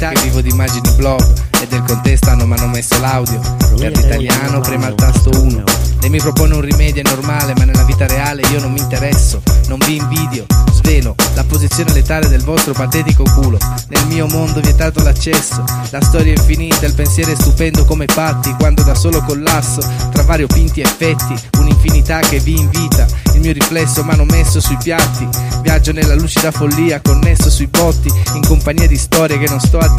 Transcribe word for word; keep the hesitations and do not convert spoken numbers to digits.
verità che vivo di immagini blog e del contesto hanno manomesso l'audio. Per l'italiano prema il tasto uno. Lei mi propone un rimedio, è normale, ma nella vita reale io non mi interesso, non vi invidio. Svelo la posizione letale del vostro patetico culo. Nel mio mondo vietato l'accesso, la storia è infinita, il pensiero è stupendo come Patti, quando da solo collasso tra variopinti effetti, un'infinità che vi invita. Il mio riflesso manomesso sui piatti, viaggio nella lucida follia, connesso sui botti, in compagnia di storie che non sto a